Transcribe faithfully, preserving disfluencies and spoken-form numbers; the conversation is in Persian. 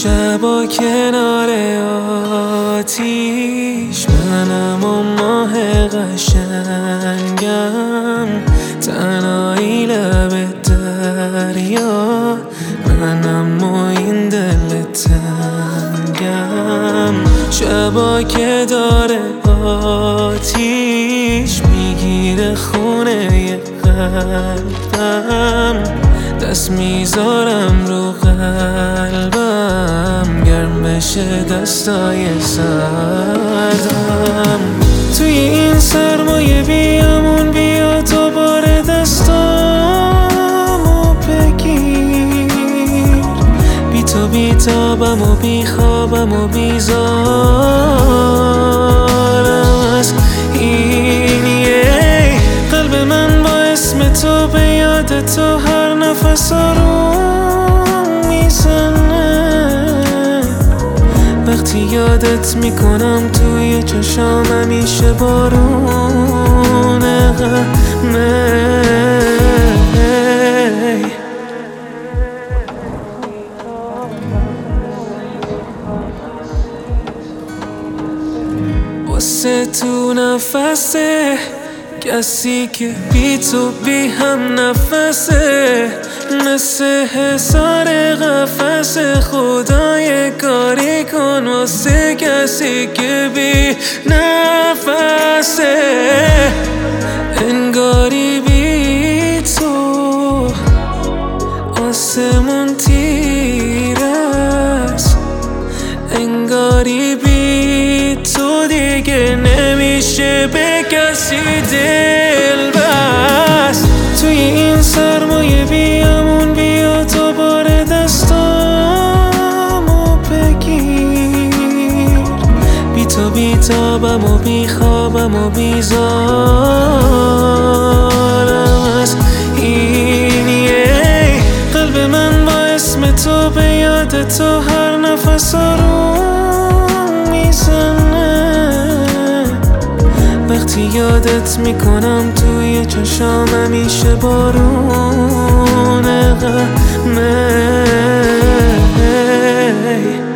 شبا کنار آتیش منم و ماه قشنگم، تنهایی لب دریا منم و این دل تنگم. شبا که داره آتیش میگیره خونه قلبم، دست میذارم رو قلبم گرم بشه دستای سردم. توی این سرمایه بیامون بیا دوباره دستامو بگیر، بی تو بیتابم و بیخوابم و بیزارم از این یه قلب من با اسم تو به یاد تو هر نفس آروم میزنه. وقتی یادت میکنم توی چشام همیشه بارون غمه. واسه تو نفسه کسی که بی تو بی هم نفسه، مثل حصار قفس خدای کاری کن واسه کسی که بی نفسه. انگاری بی تو آسمون تیره است، انگاری بی تو دیگه نمیشه به کسی دل بست. توی این سرمایه بیامون بیا دوباره دستامو بگیر، بی تو بیتابم و بیخوابم و بیزارم از این یه قلب من با اسم تو به یاد تو هر نفس آروم میزنه. وقتی یادت میکنم توی چشام همیشه بارون غمه.